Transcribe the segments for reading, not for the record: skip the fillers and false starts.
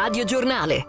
Radio Giornale.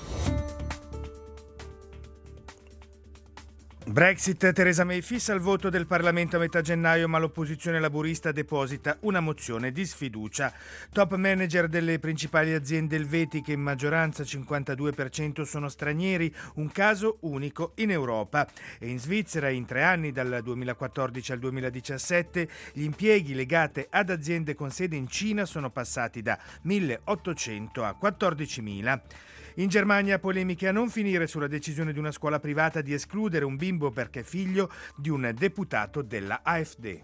Brexit, Theresa May fissa il voto del Parlamento a metà gennaio, ma l'opposizione laburista deposita una mozione di sfiducia. Top manager delle principali aziende elvetiche, in maggioranza 52% sono stranieri, un caso unico in Europa. E in Svizzera, in 3 anni, dal 2014 al 2017, gli impieghi legati ad aziende con sede in Cina sono passati da 1.800 a 14.000. In Germania, polemiche a non finire sulla decisione di una scuola privata di escludere un bimbo perché figlio di un deputato della AfD.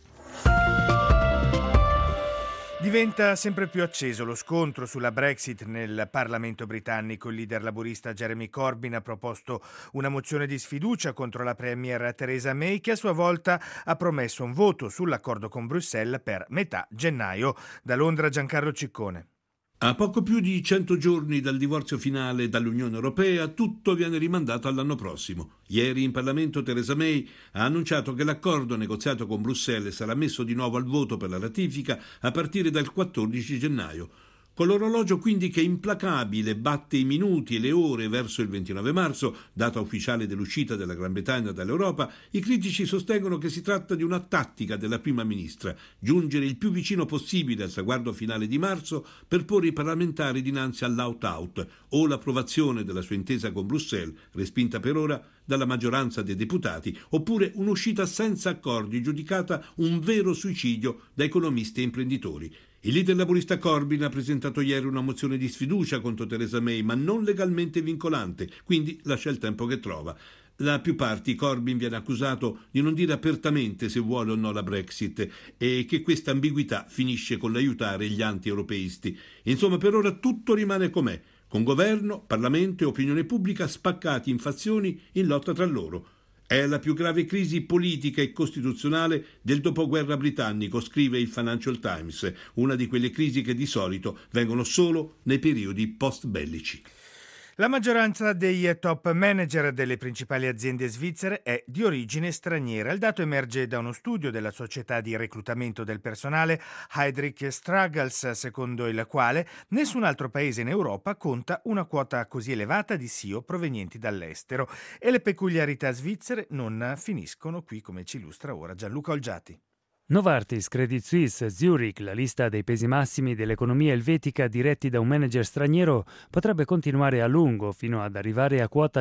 Diventa sempre più acceso lo scontro sulla Brexit nel Parlamento britannico. Il leader laburista Jeremy Corbyn ha proposto una mozione di sfiducia contro la premier Theresa May, che a sua volta ha promesso un voto sull'accordo con Bruxelles per metà gennaio. Da Londra, Giancarlo Ciccone. A poco più di 100 giorni dal divorzio finale dall'Unione Europea, tutto viene rimandato all'anno prossimo. Ieri in Parlamento Theresa May ha annunciato che l'accordo negoziato con Bruxelles sarà messo di nuovo al voto per la ratifica a partire dal 14 gennaio. Con l'orologio quindi che implacabile batte i minuti e le ore verso il 29 marzo, data ufficiale dell'uscita della Gran Bretagna dall'Europa, i critici sostengono che si tratta di una tattica della prima ministra, giungere il più vicino possibile al traguardo finale di marzo per porre i parlamentari dinanzi all'out-out o l'approvazione della sua intesa con Bruxelles, respinta per ora dalla maggioranza dei deputati, oppure un'uscita senza accordi giudicata un vero suicidio da economisti e imprenditori. Il leader laburista Corbyn ha presentato ieri una mozione di sfiducia contro Theresa May, ma non legalmente vincolante, quindi lascia il tempo che trova. Da più parti Corbyn viene accusato di non dire apertamente se vuole o no la Brexit e che questa ambiguità finisce con l'aiutare gli anti-europeisti. Insomma, per ora tutto rimane com'è, con governo, Parlamento e opinione pubblica spaccati in fazioni in lotta tra loro. È la più grave crisi politica e costituzionale del dopoguerra britannico, scrive il Financial Times, una di quelle crisi che di solito vengono solo nei periodi post-bellici. La maggioranza dei top manager delle principali aziende svizzere è di origine straniera. Il dato emerge da uno studio della società di reclutamento del personale Heidrick Struggles, secondo il quale nessun altro paese in Europa conta una quota così elevata di CEO provenienti dall'estero. E le peculiarità svizzere non finiscono qui, come ci illustra ora Gianluca Olgiati. Novartis, Credit Suisse, Zurich, la lista dei pesi massimi dell'economia elvetica diretti da un manager straniero potrebbe continuare a lungo fino ad arrivare a quota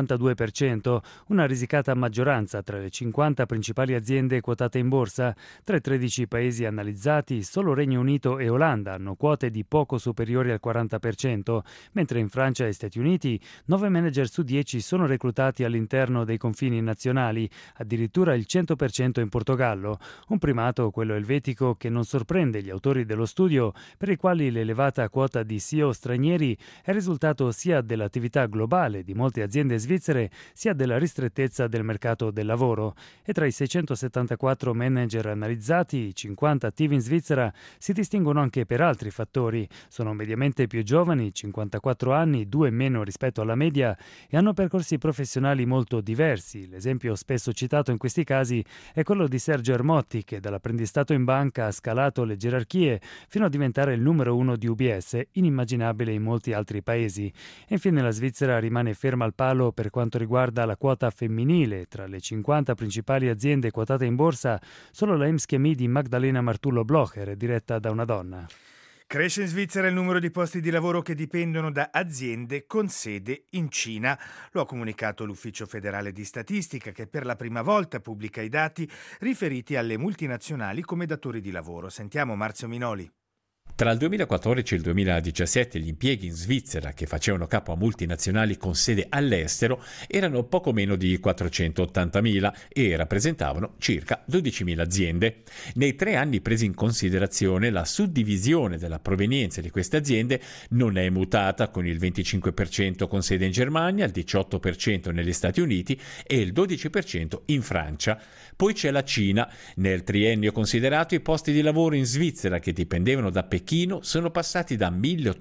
52%, una risicata maggioranza tra le 50 principali aziende quotate in borsa. Tra i 13 paesi analizzati, solo Regno Unito e Olanda hanno quote di poco superiori al 40%, mentre in Francia e Stati Uniti 9 manager su 10 sono reclutati all'interno dei confini nazionali, addirittura il 100% in Portogallo. Un primato, quello elvetico, che non sorprende gli autori dello studio, per i quali l'elevata quota di CEO stranieri è risultato sia dell'attività globale di molte aziende svizzere, sia della ristrettezza del mercato del lavoro. E tra i 674 manager analizzati, 50 attivi in Svizzera, si distinguono anche per altri fattori. Sono mediamente più giovani, 54 anni, 2 meno rispetto alla media, e hanno percorsi professionali molto diversi. L'esempio spesso citato in questi casi è quello di Sergio Ermotti, che dall'apprendistato in banca ha scalato le gerarchie fino a diventare il numero 1 di UBS, inimmaginabile in molti altri paesi. E infine la Svizzera rimane ferma al palo per quanto riguarda la quota femminile. Tra le 50 principali aziende quotate in borsa, solo la Ems Chemie di Magdalena Martullo Blocher è diretta da una donna. Cresce in Svizzera il numero di posti di lavoro che dipendono da aziende con sede in Cina. Lo ha comunicato l'Ufficio federale di statistica, che per la prima volta pubblica i dati riferiti alle multinazionali come datori di lavoro. Sentiamo Marzio Minoli. Tra il 2014 e il 2017 gli impieghi in Svizzera che facevano capo a multinazionali con sede all'estero erano poco meno di 480.000 e rappresentavano circa 12.000 aziende. Nei 3 anni presi in considerazione, la suddivisione della provenienza di queste aziende non è mutata, con il 25% con sede in Germania, il 18% negli Stati Uniti e il 12% in Francia. Poi c'è la Cina. Nel triennio considerato, i posti di lavoro in Svizzera che dipendevano da Pechino sono passati da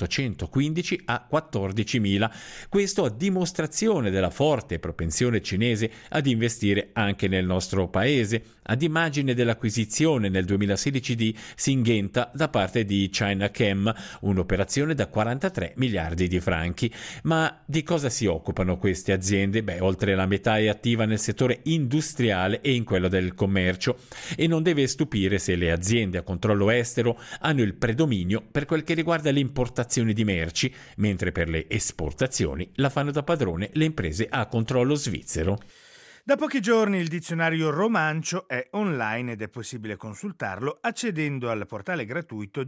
1.815 a 14.000. Questo a dimostrazione della forte propensione cinese ad investire anche nel nostro paese, ad immagine dell'acquisizione nel 2016 di Syngenta da parte di Chinachem, un'operazione da 43 miliardi di franchi. Ma di cosa si occupano queste aziende? Oltre la metà è attiva nel settore industriale e in quello del commercio, e non deve stupire se le aziende a controllo estero hanno il predominio per quel che riguarda le importazioni di merci, mentre per le esportazioni la fanno da padrone le imprese a controllo svizzero. Da pochi giorni il dizionario romancio è online ed è possibile consultarlo accedendo al portale gratuito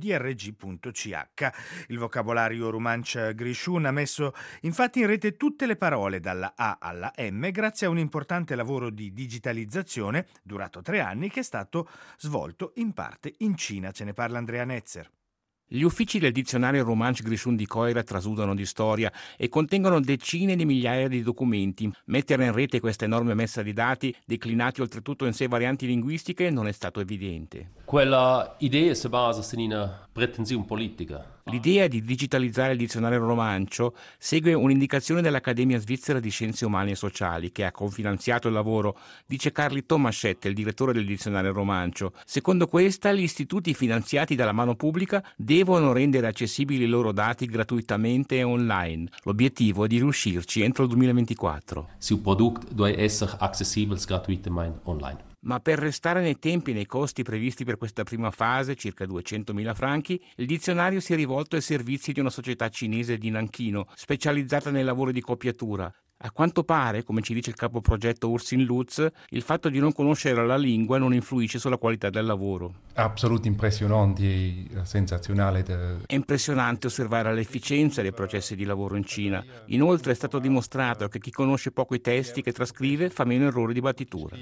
drg.ch. Il vocabolario Romanch Grishun ha messo infatti in rete tutte le parole dalla A alla M grazie a un importante lavoro di digitalizzazione durato 3 anni che è stato svolto in parte in Cina. Ce ne parla Andrea Netzer. Gli uffici del dizionario Romanch Grishun di Coira trasudano di storia e contengono decine di migliaia di documenti. Mettere in rete questa enorme messa di dati, declinati oltretutto in 6 varianti linguistiche, non è stato evidente. Quella idea si basa su una pretensione politica. L'idea di digitalizzare il dizionario romancio segue un'indicazione dell'Accademia Svizzera di Scienze Umane e Sociali, che ha cofinanziato il lavoro, dice Carli Tomaschette, il direttore del dizionario romancio. Secondo questa, gli istituti finanziati dalla mano pubblica devono rendere accessibili i loro dati gratuitamente e online. L'obiettivo è di riuscirci entro il 2024. Il prodotto deve essere accessibile gratuitamente online. Ma per restare nei tempi e nei costi previsti per questa prima fase, circa 200.000 franchi, il dizionario si è rivolto ai servizi di una società cinese di Nanchino, specializzata nei lavori di copiatura. A quanto pare, come ci dice il capo progetto Ursin Lutz, il fatto di non conoscere la lingua non influisce sulla qualità del lavoro. Absolut impressionante, sensazionale. È impressionante osservare l'efficienza dei processi di lavoro in Cina. Inoltre è stato dimostrato che chi conosce poco i testi che trascrive fa meno errori di battitura.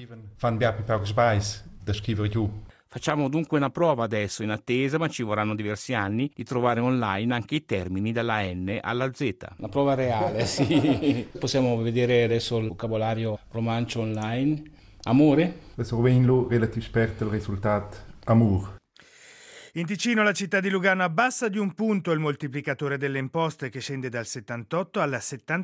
Facciamo dunque una prova adesso in attesa, ma ci vorranno diversi anni, di trovare online anche i termini dalla N alla Z. Una prova reale, sì. Possiamo vedere adesso il vocabolario romancio online. Amore? Relativ spät il risultato amour. In Ticino la città di Lugano abbassa di 1 punto il moltiplicatore delle imposte che scende dal 78 al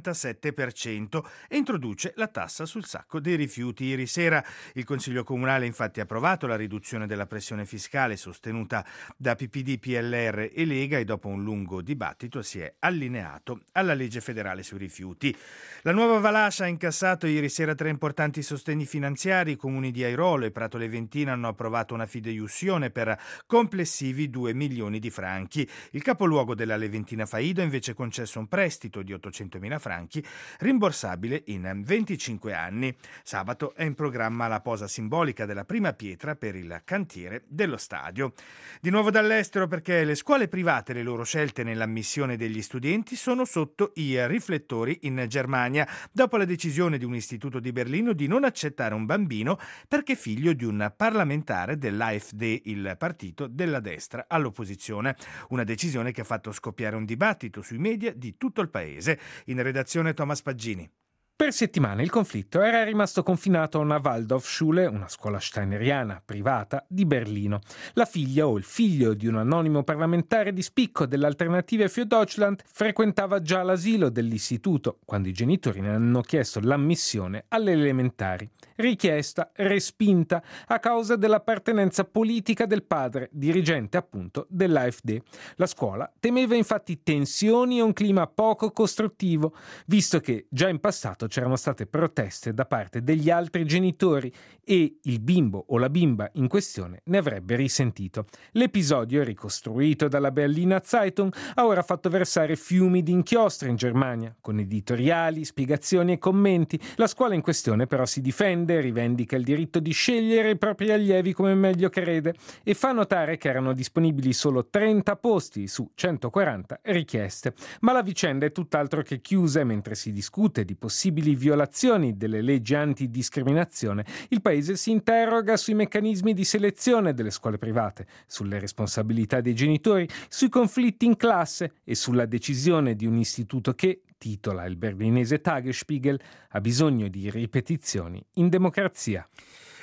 77% e introduce la tassa sul sacco dei rifiuti. Ieri sera il Consiglio Comunale infatti ha approvato la riduzione della pressione fiscale sostenuta da PPD, PLR e Lega e dopo un lungo dibattito si è allineato alla legge federale sui rifiuti. La Nuova Valascia ha incassato ieri sera 3 importanti sostegni finanziari. I comuni di Airolo e Prato Leventina hanno approvato una fideiussione per complessivi 2 milioni di franchi. Il capoluogo della Leventina Faido ha invece concesso un prestito di 800.000 franchi rimborsabile in 25 anni. Sabato è in programma la posa simbolica della prima pietra per il cantiere dello stadio. Di nuovo dall'estero, perché le scuole private e le loro scelte nell'ammissione degli studenti sono sotto i riflettori in Germania dopo la decisione di un istituto di Berlino di non accettare un bambino perché figlio di un parlamentare dell'AfD, il partito della destra all'opposizione. Una decisione che ha fatto scoppiare un dibattito sui media di tutto il paese. In redazione Thomas Paggini. Per settimane il conflitto era rimasto confinato a una Waldorfschule, una scuola steineriana privata di Berlino. La figlia o il figlio di un anonimo parlamentare di spicco dell'Alternative für Deutschland frequentava già l'asilo dell'istituto quando i genitori ne hanno chiesto l'ammissione alle elementari. Richiesta respinta a causa dell'appartenenza politica del padre, dirigente appunto dell'AfD. La scuola temeva infatti tensioni e un clima poco costruttivo, visto che già in passato c'erano state proteste da parte degli altri genitori e il bimbo o la bimba in questione ne avrebbe risentito. L'episodio, ricostruito dalla Berliner Zeitung, ha ora fatto versare fiumi di inchiostro in Germania, con editoriali, spiegazioni e commenti. La scuola in questione però si difende, rivendica il diritto di scegliere i propri allievi come meglio crede e fa notare che erano disponibili solo 30 posti su 140 richieste. Ma la vicenda è tutt'altro che chiusa e mentre si discute di possibili violazioni delle leggi antidiscriminazione, il paese si interroga sui meccanismi di selezione delle scuole private, sulle responsabilità dei genitori, sui conflitti in classe e sulla decisione di un istituto che, titola il berlinese Tagesspiegel, ha bisogno di ripetizioni in democrazia.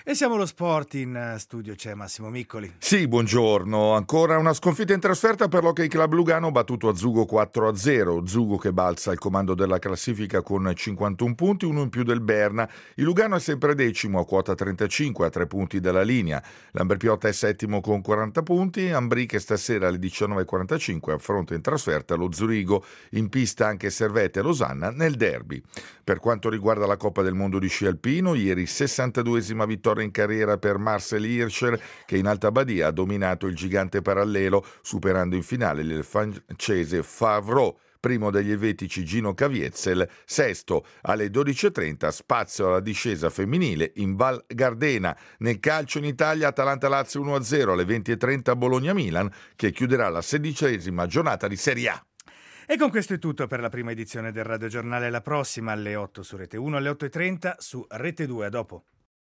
E siamo allo sport, in studio c'è Massimo Miccoli. Sì, buongiorno. Ancora una sconfitta in trasferta per l'Hockey Club Lugano, battuto a Zugo 4-0. Zugo che balza al comando della classifica con 51 punti, uno in più del Berna. Il Lugano è sempre decimo a quota 35, a 3 punti dalla linea. L'Amberpiotta è settimo con 40 punti. Ambri che stasera alle 19.45 affronta in trasferta lo Zurigo, in pista anche Servette e Losanna nel derby. Per quanto riguarda la Coppa del Mondo di sci alpino, ieri 62esima vittoria in carriera per Marcel Hirscher, che in Alta Badia ha dominato il gigante parallelo, superando in finale il francese Favreau. Primo degli elvetici Gino Caviezel, sesto. Alle 12.30 spazio alla discesa femminile in Val Gardena. Nel calcio in Italia Atalanta-Lazio 1-0, alle 20.30 Bologna-Milan, che chiuderà la 16esima giornata di Serie A. E con questo è tutto per la prima edizione del Radio Giornale. La prossima alle 8 su Rete 1, alle 8.30 su Rete 2. A dopo.